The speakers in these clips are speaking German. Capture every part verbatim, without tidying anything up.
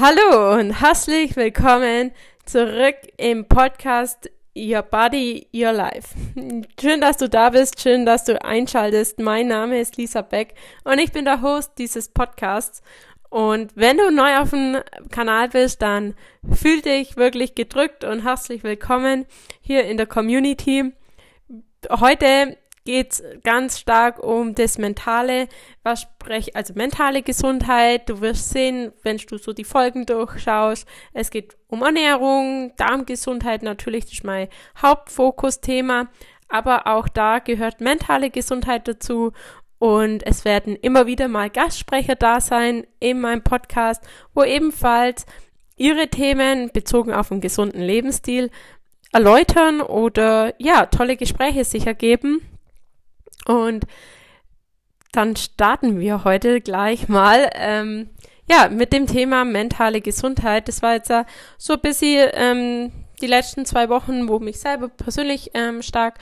Hallo und herzlich willkommen zurück im Podcast Your Body, Your Life. Schön, dass du da bist, schön, dass du einschaltest. Mein Name ist Lisa Beck und ich bin der Host dieses Podcasts. Und wenn du neu auf dem Kanal bist, dann fühl dich wirklich gedrückt und herzlich willkommen hier in der Community. Heute geht's ganz stark um das Mentale, was sprech, also mentale Gesundheit. Du wirst sehen, wenn du so die Folgen durchschaust, es geht um Ernährung, Darmgesundheit natürlich, das ist mein Hauptfokusthema, aber auch da gehört mentale Gesundheit dazu und es werden immer wieder mal Gastsprecher da sein in meinem Podcast, wo ebenfalls ihre Themen bezogen auf einen gesunden Lebensstil erläutern oder ja, tolle Gespräche sich ergeben. Und dann starten wir heute gleich mal ähm, ja, mit dem Thema mentale Gesundheit. Das war jetzt ja so ein bisschen ähm, die letzten zwei Wochen, wo mich selber persönlich ähm, stark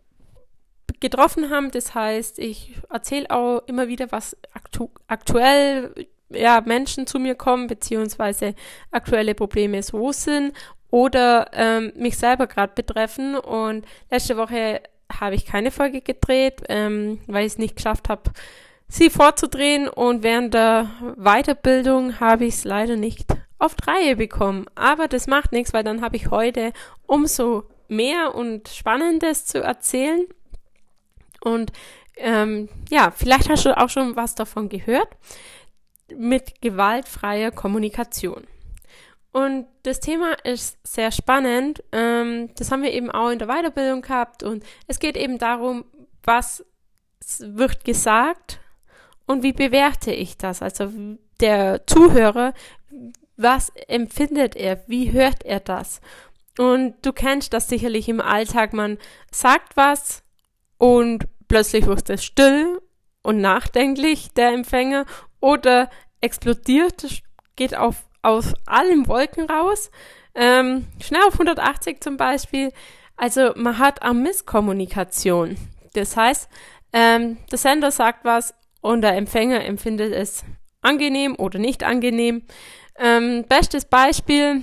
getroffen haben. Das heißt, ich erzähle auch immer wieder, was aktu- aktuell ja, Menschen zu mir kommen, beziehungsweise aktuelle Probleme so sind oder ähm, mich selber gerade betreffen. Und letzte Woche habe ich keine Folge gedreht, ähm, weil ich es nicht geschafft habe, sie vorzudrehen. Und während der Weiterbildung habe ich es leider nicht auf die Reihe bekommen. Aber das macht nichts, weil dann habe ich heute umso mehr und Spannendes zu erzählen. Und ähm, ja, vielleicht hast du auch schon was davon gehört, mit gewaltfreier Kommunikation. Und das Thema ist sehr spannend. Ähm, das haben wir eben auch in der Weiterbildung gehabt. Und es geht eben darum, was wird gesagt und wie bewerte ich das? Also der Zuhörer, was empfindet er? Wie hört er das? Und du kennst das sicherlich im Alltag. Man sagt was und plötzlich wird es still und nachdenklich, der Empfänger, oder explodiert, geht auf aus allen Wolken raus, ähm, schnell auf hundertachtzig zum Beispiel. Also man hat eine Misskommunikation. Das heißt, ähm, der Sender sagt was und der Empfänger empfindet es angenehm oder nicht angenehm. Ähm, bestes Beispiel,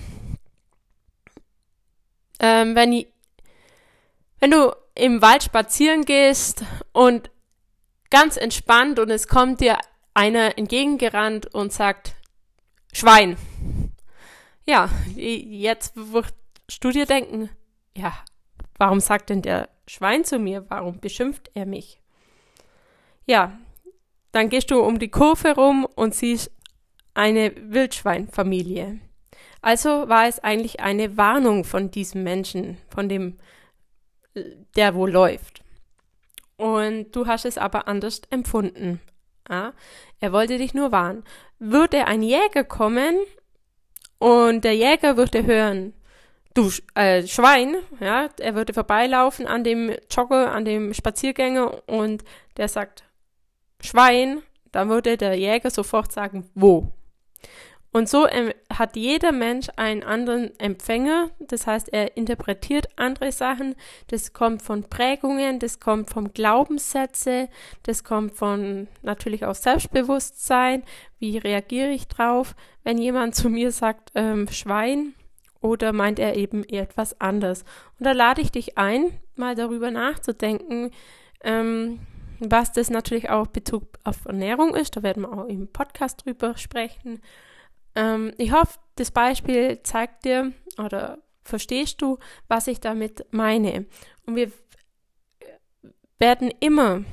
ähm, wenn, ich, wenn du im Wald spazieren gehst und ganz entspannt und es kommt dir einer entgegengerannt und sagt, Schwein. Ja, jetzt wirst du dir denken, ja, warum sagt denn der Schwein zu mir? Warum beschimpft er mich? Ja, dann gehst du um die Kurve rum und siehst eine Wildschweinfamilie. Also war es eigentlich eine Warnung von diesem Menschen, von dem, der wo läuft. Und du hast es aber anders empfunden. Ja, er wollte dich nur warnen. Würde ein Jäger kommen und der Jäger würde hören, du äh, Schwein, ja, er würde vorbeilaufen an dem Jogger, an dem Spaziergänger und der sagt Schwein, dann würde der Jäger sofort sagen, wo? Und so ähm, hat jeder Mensch einen anderen Empfänger, das heißt, er interpretiert andere Sachen, das kommt von Prägungen, das kommt von Glaubenssätze, das kommt von natürlich auch Selbstbewusstsein, wie reagiere ich drauf, wenn jemand zu mir sagt, ähm, Schwein, oder meint er eben etwas anderes. Und da lade ich dich ein, mal darüber nachzudenken, ähm, was das natürlich auch Bezug auf Ernährung ist, da werden wir auch im Podcast drüber sprechen. Ich hoffe, das Beispiel zeigt dir oder verstehst du, was ich damit meine. Und wir werden immer,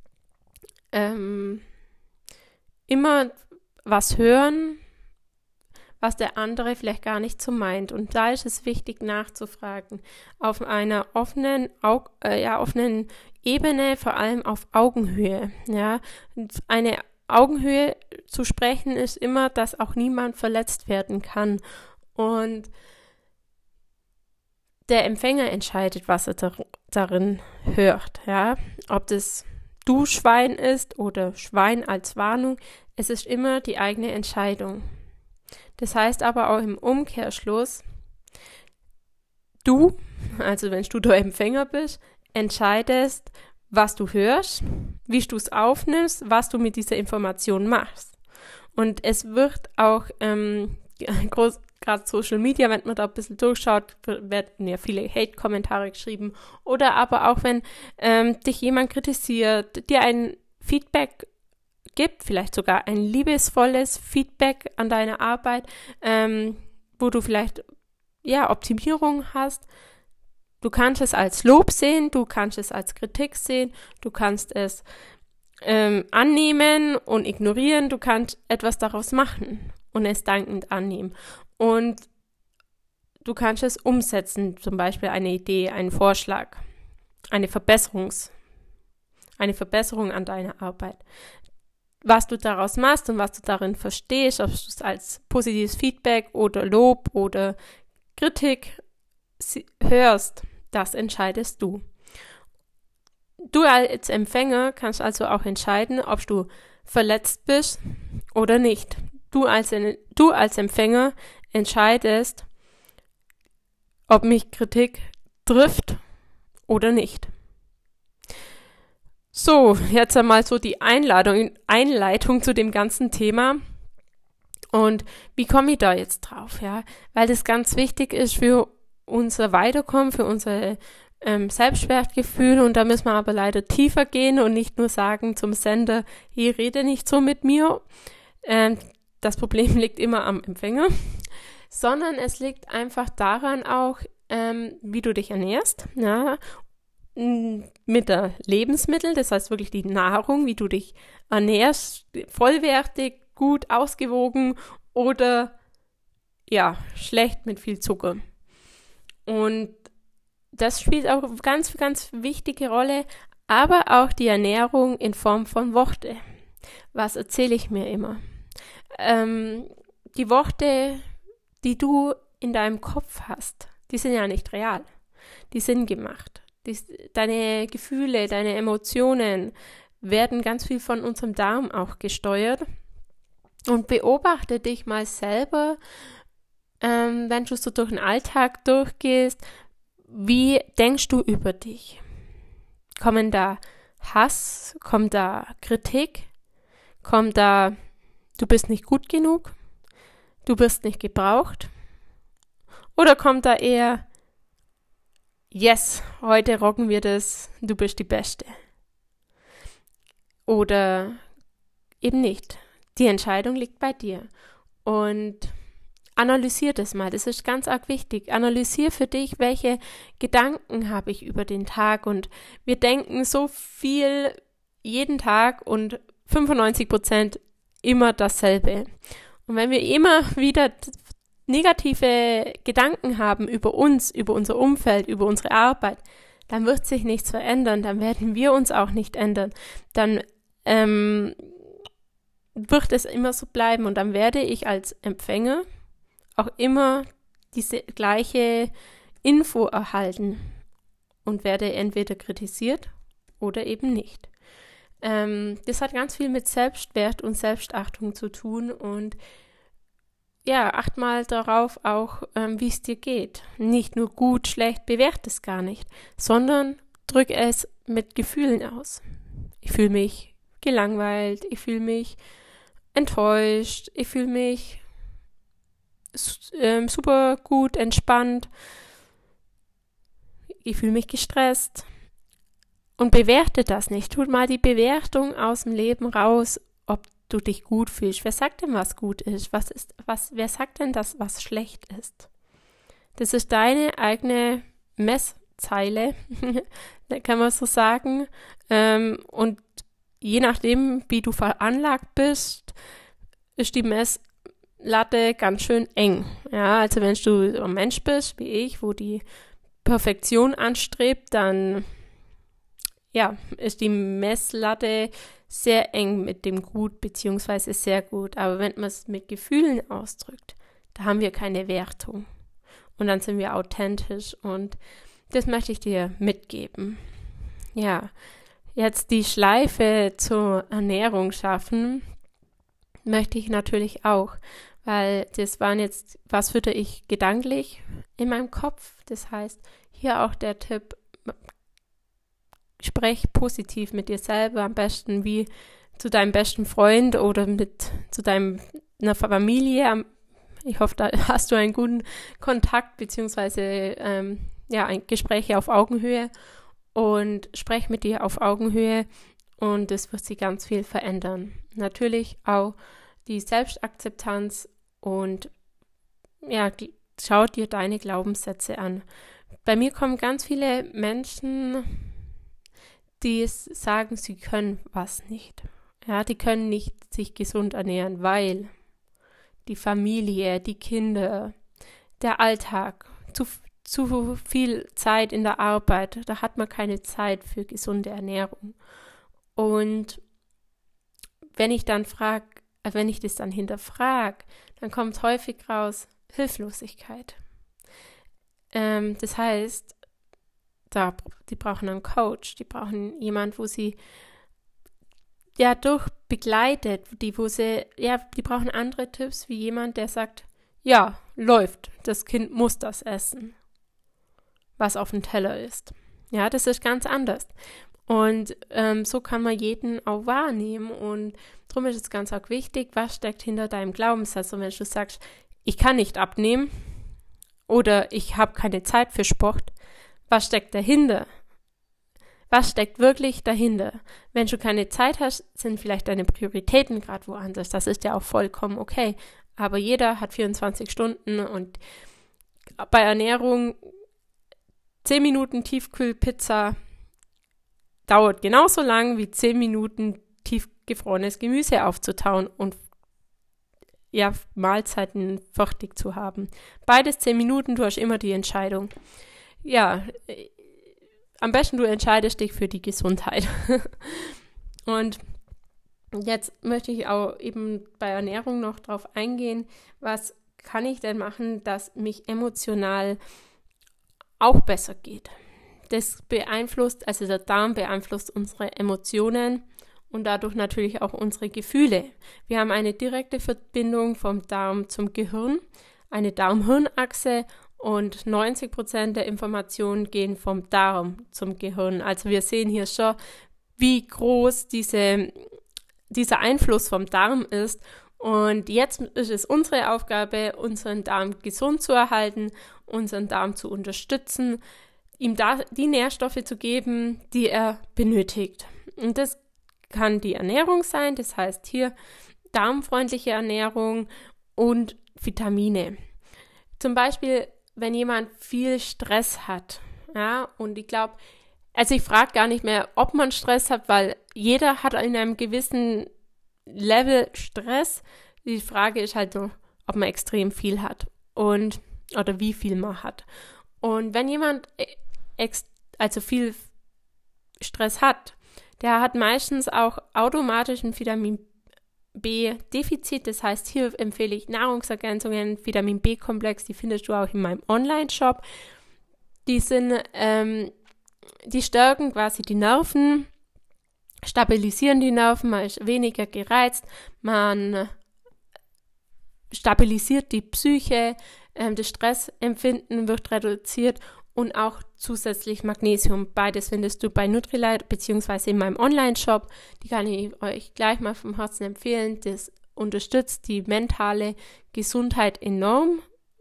ähm, immer was hören, was der andere vielleicht gar nicht so meint. Und da ist es wichtig nachzufragen, auf einer offenen, Aug- äh, ja, offenen Ebene, vor allem auf Augenhöhe. Ja, eine Augenhöhe zu sprechen ist immer, dass auch niemand verletzt werden kann. Und der Empfänger entscheidet, was er dar- darin hört. Ja? Ob das du Schwein ist oder Schwein als Warnung, es ist immer die eigene Entscheidung. Das heißt aber auch im Umkehrschluss, du, also wenn du der Empfänger bist, entscheidest, was du hörst, wie du es aufnimmst, was du mit dieser Information machst. Und es wird auch ähm, groß, gerade Social Media, wenn man da ein bisschen durchschaut, werden ja viele Hate-Kommentare geschrieben. Oder aber auch, wenn ähm, dich jemand kritisiert, dir ein Feedback gibt, vielleicht sogar ein liebesvolles Feedback an deiner Arbeit, ähm, wo du vielleicht ja Optimierung hast. Du kannst es als Lob sehen, du kannst es als Kritik sehen, du kannst es ähm, annehmen und ignorieren, du kannst etwas daraus machen und es dankend annehmen. Und du kannst es umsetzen, zum Beispiel eine Idee, einen Vorschlag, eine Verbesserungs, eine Verbesserung an deiner Arbeit. Was du daraus machst und was du darin verstehst, ob du es als positives Feedback oder Lob oder Kritik hörst, das entscheidest du. Du als Empfänger kannst also auch entscheiden, ob du verletzt bist oder nicht. Du als, du als Empfänger entscheidest, ob mich Kritik trifft oder nicht. So, jetzt einmal so die Einladung, Einleitung zu dem ganzen Thema. Und wie komme ich da jetzt drauf? Ja, weil das ganz wichtig ist für unser Weiterkommen, für unser ähm, Selbstwertgefühl. Und da müssen wir aber leider tiefer gehen und nicht nur sagen zum Sender, hier rede nicht so mit mir. Ähm, das Problem liegt immer am Empfänger, sondern es liegt einfach daran auch, ähm, wie du dich ernährst, ja, mit der Lebensmittel, das heißt wirklich die Nahrung, wie du dich ernährst, vollwertig, gut, ausgewogen oder ja, schlecht mit viel Zucker. Und das spielt auch eine ganz, ganz wichtige Rolle, aber auch die Ernährung in Form von Worte. Was erzähle ich mir immer? Ähm, die Worte, die du in deinem Kopf hast, die sind ja nicht real, die sind gemacht. Die, deine Gefühle, deine Emotionen werden ganz viel von unserem Darm auch gesteuert. Und beobachte dich mal selber, ähm, wenn du so durch den Alltag durchgehst, wie denkst du über dich? Kommen da Hass? Kommt da Kritik? Kommt da, du bist nicht gut genug? Du wirst nicht gebraucht? Oder kommt da eher, yes, heute rocken wir das, du bist die Beste? Oder eben nicht. Die Entscheidung liegt bei dir. Und analysier das mal, das ist ganz arg wichtig. Analysier für dich, welche Gedanken habe ich über den Tag. Und wir denken so viel jeden Tag und fünfundneunzig Prozent immer dasselbe. Und wenn wir immer wieder negative Gedanken haben über uns, über unser Umfeld, über unsere Arbeit, dann wird sich nichts verändern, dann werden wir uns auch nicht ändern. Dann ähm, wird es immer so bleiben und dann werde ich als Empfänger auch immer diese gleiche Info erhalten und werde entweder kritisiert oder eben nicht. Ähm, das hat ganz viel mit Selbstwert und Selbstachtung zu tun und ja, acht mal darauf auch, ähm, wie es dir geht. Nicht nur gut, schlecht, bewerte es gar nicht, sondern drück es mit Gefühlen aus. Ich fühle mich gelangweilt, ich fühle mich enttäuscht, ich fühle mich ähm, super gut, entspannt, ich fühle mich gestresst und bewerte das nicht. Tut mal die Bewertung aus dem Leben raus, ob du dich gut fühlst. Wer sagt denn, was gut ist? Was ist, was, wer sagt denn, dass was schlecht ist? Das ist deine eigene Messzeile, kann man so sagen. Ähm, und je nachdem, wie du veranlagt bist, ist die Messlatte ganz schön eng. Ja, also wenn du ein Mensch bist, wie ich, wo die Perfektion anstrebt, dann ja, ist die Messlatte sehr eng mit dem Gut beziehungsweise sehr gut. Aber wenn man es mit Gefühlen ausdrückt, da haben wir keine Wertung. Und dann sind wir authentisch und das möchte ich dir mitgeben. Ja, jetzt die Schleife zur Ernährung schaffen, möchte ich natürlich auch, weil das waren jetzt, was fütter ich gedanklich in meinem Kopf. Das heißt, hier auch der Tipp, sprech positiv mit dir selber, am besten wie zu deinem besten Freund oder mit zu deiner Familie, Ich hoffe, da hast du einen guten Kontakt beziehungsweise ähm, ja, ein Gespräche auf Augenhöhe und sprech mit dir auf Augenhöhe und das wird sich ganz viel verändern. Natürlich auch die Selbstakzeptanz und ja, schau dir deine Glaubenssätze an. Bei mir kommen ganz viele Menschen, die es sagen, sie können was nicht. Ja, die können nicht sich gesund ernähren, weil die Familie, die Kinder, der Alltag, zu, zu viel Zeit in der Arbeit, da hat man keine Zeit für gesunde Ernährung. Und wenn ich dann frage, wenn ich das dann hinterfrage, dann kommt häufig raus Hilflosigkeit. Ähm, das heißt, da, die brauchen einen Coach, die brauchen jemanden, wo sie ja durch begleitet, die, wo sie, ja, die brauchen andere Tipps wie jemand, der sagt, ja, läuft, das Kind muss das essen, was auf dem Teller ist. Ja, das ist ganz anders. Und ähm, so kann man jeden auch wahrnehmen und darum ist es ganz auch wichtig, was steckt hinter deinem Glaubenssatz. Und wenn du sagst, ich kann nicht abnehmen oder ich habe keine Zeit für Sport, was steckt dahinter? Was steckt wirklich dahinter? Wenn du keine Zeit hast, sind vielleicht deine Prioritäten gerade woanders. Das ist ja auch vollkommen okay. Aber jeder hat vierundzwanzig Stunden und bei Ernährung zehn Minuten Tiefkühlpizza dauert genauso lang wie zehn Minuten tiefgefrorenes Gemüse aufzutauen und ja, Mahlzeiten fertig zu haben. Beides zehn Minuten, du hast immer die Entscheidung. Ja, am besten du entscheidest dich für die Gesundheit. Und jetzt möchte ich auch eben bei Ernährung noch drauf eingehen, was kann ich denn machen, dass mich emotional auch besser geht. Das beeinflusst, also der Darm beeinflusst unsere Emotionen und dadurch natürlich auch unsere Gefühle. Wir haben eine direkte Verbindung vom Darm zum Gehirn, eine Darm-Hirn-Achse und neunzig Prozent der Informationen gehen vom Darm zum Gehirn. Also wir sehen hier schon, wie groß diese, dieser Einfluss vom Darm ist. Und jetzt ist es unsere Aufgabe, unseren Darm gesund zu erhalten, unseren Darm zu unterstützen, ihm da die Nährstoffe zu geben, die er benötigt. Und das kann die Ernährung sein, das heißt hier darmfreundliche Ernährung und Vitamine. Zum Beispiel, wenn jemand viel Stress hat, ja, und ich glaube, also ich frage gar nicht mehr, ob man Stress hat, weil jeder hat in einem gewissen Level Stress. Die Frage ist halt so, ob man extrem viel hat und oder wie viel man hat. Und wenn jemand ex, also viel Stress hat, der hat meistens auch automatisch ein Vitamin B-Defizit. Das heißt, hier empfehle ich Nahrungsergänzungen, Vitamin B-Komplex, die findest du auch in meinem Online-Shop. Die sind, ähm, die stärken quasi die Nerven, stabilisieren die Nerven, man ist weniger gereizt, man stabilisiert die Psyche, ähm, das Stressempfinden wird reduziert und auch zusätzlich Magnesium. Beides findest du bei Nutrilite beziehungsweise in meinem Online-Shop. Die kann ich euch gleich mal vom Herzen empfehlen. Das unterstützt die mentale Gesundheit enorm,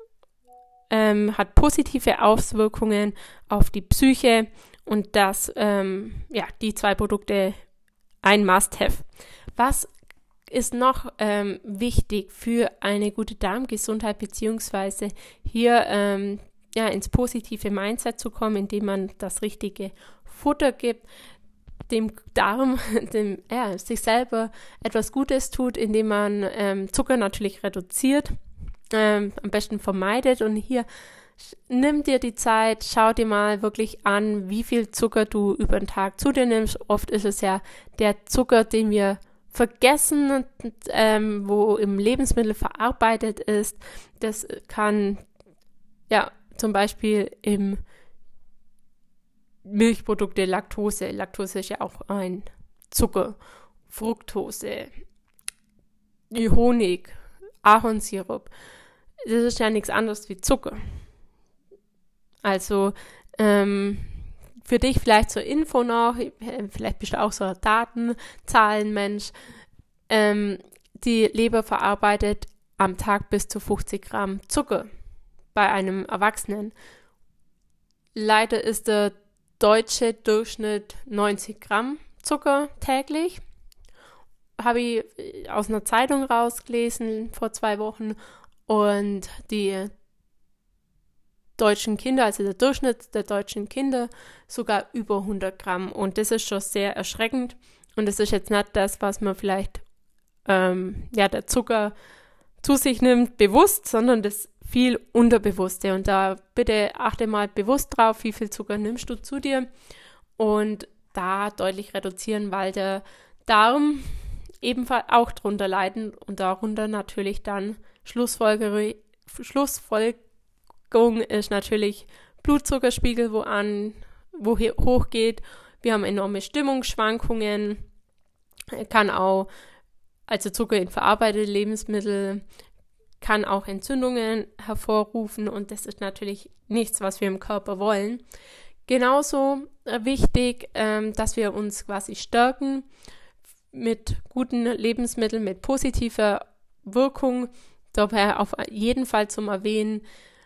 ähm, hat positive Auswirkungen auf die Psyche und das, ähm, ja, die zwei Produkte ein Must-Have. Was ist noch ähm, wichtig für eine gute Darmgesundheit, beziehungsweise hier ähm, ja, ins positive Mindset zu kommen, indem man das richtige Futter gibt, dem Darm, dem, ja, sich selber etwas Gutes tut, indem man ähm, Zucker natürlich reduziert, ähm, am besten vermeidet. Und hier nimm dir die Zeit, schau dir mal wirklich an, wie viel Zucker du über den Tag zu dir nimmst. Oft ist es ja der Zucker, den wir vergessen, ähm, wo im Lebensmittel verarbeitet ist. Das kann ja zum Beispiel im Milchprodukte Laktose. Laktose ist ja auch ein Zucker. Fructose, Honig, Ahornsirup. Das ist ja nichts anderes wie Zucker. Also ähm, für dich vielleicht zur Info noch, vielleicht bist du auch so ein Daten-Zahlen-Mensch. Ähm, die Leber verarbeitet am Tag bis zu fünfzig Gramm Zucker bei einem Erwachsenen. Leider ist der deutsche Durchschnitt neunzig Gramm Zucker täglich. Habe ich aus einer Zeitung rausgelesen vor zwei Wochen. Und die deutschen Kinder, also der Durchschnitt der deutschen Kinder, sogar über hundert Gramm. Und das ist schon sehr erschreckend. Und das ist jetzt nicht das, was man vielleicht, ähm, ja, der Zucker zu sich nimmt, bewusst, sondern das viel Unterbewusste. Und da bitte achte mal bewusst drauf, wie viel Zucker nimmst du zu dir. Und da deutlich reduzieren, weil der Darm ebenfalls auch drunter leiden und darunter natürlich dann Schlussfolgerung, Schlussfolgerung ist natürlich Blutzuckerspiegel, wo an, wo hochgeht. Wir haben enorme Stimmungsschwankungen, kann auch, also Zucker in verarbeitete Lebensmittel, kann auch Entzündungen hervorrufen und das ist natürlich nichts, was wir im Körper wollen. Genauso wichtig, ähm, dass wir uns quasi stärken mit guten Lebensmitteln, mit positiver Wirkung. Dabei auf jeden Fall zum Erwähnen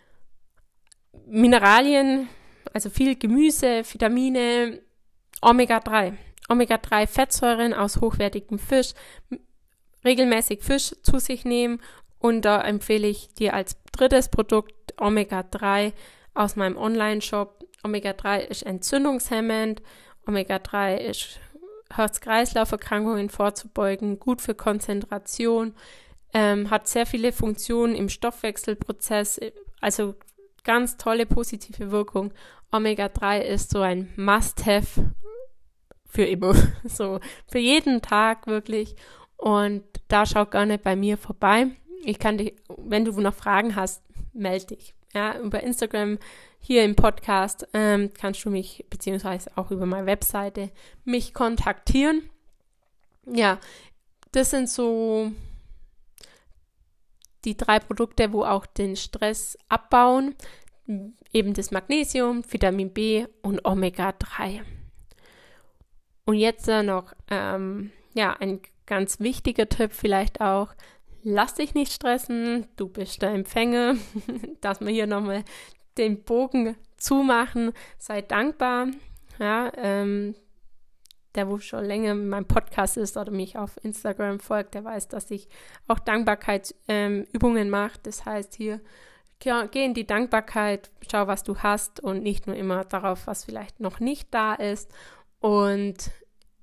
Mineralien, also viel Gemüse, Vitamine, Omega drei. Omega drei Fettsäuren aus hochwertigem Fisch, regelmäßig Fisch zu sich nehmen und da empfehle ich dir als drittes Produkt Omega drei aus meinem Online-Shop. Omega drei ist entzündungshemmend, Omega drei ist Herz-Kreislauf-Erkrankungen vorzubeugen, gut für Konzentration, ähm, hat sehr viele Funktionen im Stoffwechselprozess, also ganz tolle positive Wirkung. Omega drei ist so ein Must-Have für immer, so für jeden Tag wirklich. Und da schau gerne bei mir vorbei. Ich kann dich, wenn du noch Fragen hast, melde dich. Ja, über Instagram, hier im Podcast ähm, kannst du mich, beziehungsweise auch über meine Webseite, mich kontaktieren. Ja, das sind so die drei Produkte, wo auch den Stress abbauen. Eben das Magnesium, Vitamin B und Omega drei. Und jetzt noch ähm, ja, ein ganz wichtiger Tipp vielleicht auch. Lass dich nicht stressen, du bist der Empfänger, dass wir hier nochmal den Bogen zumachen, sei dankbar, ja, ähm, der, wo schon länger in meinem Podcast ist oder mich auf Instagram folgt, der weiß, dass ich auch Dankbarkeitsübungen ähm, mache, das heißt hier, ja, geh in die Dankbarkeit, schau, was du hast und nicht nur immer darauf, was vielleicht noch nicht da ist und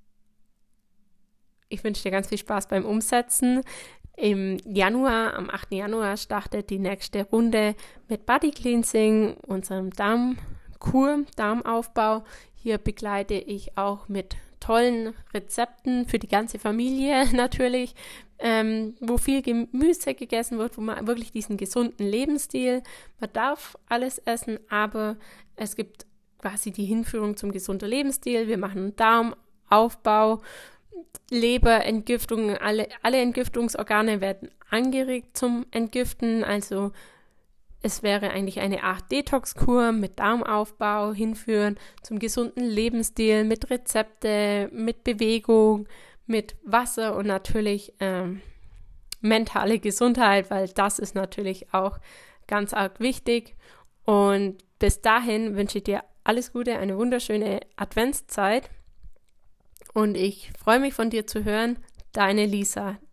ich wünsche dir ganz viel Spaß beim Umsetzen. Im Januar, am achten Januar, startet die nächste Runde mit Body Cleansing, unserem Darmkur, Darmaufbau. Hier begleite ich auch mit tollen Rezepten für die ganze Familie natürlich, ähm, wo viel Gemüse gegessen wird, wo man wirklich diesen gesunden Lebensstil, man darf alles essen, aber es gibt quasi die Hinführung zum gesunden Lebensstil. Wir machen einen Darmaufbau, Leberentgiftung, alle, alle Entgiftungsorgane werden angeregt zum Entgiften, also es wäre eigentlich eine Art Detox-Kur mit Darmaufbau hinführen zum gesunden Lebensstil, mit Rezepte, mit Bewegung, mit Wasser und natürlich ähm, mentale Gesundheit, weil das ist natürlich auch ganz arg wichtig und bis dahin wünsche ich dir alles Gute, eine wunderschöne Adventszeit. Und ich freue mich von dir zu hören. Deine Lisa.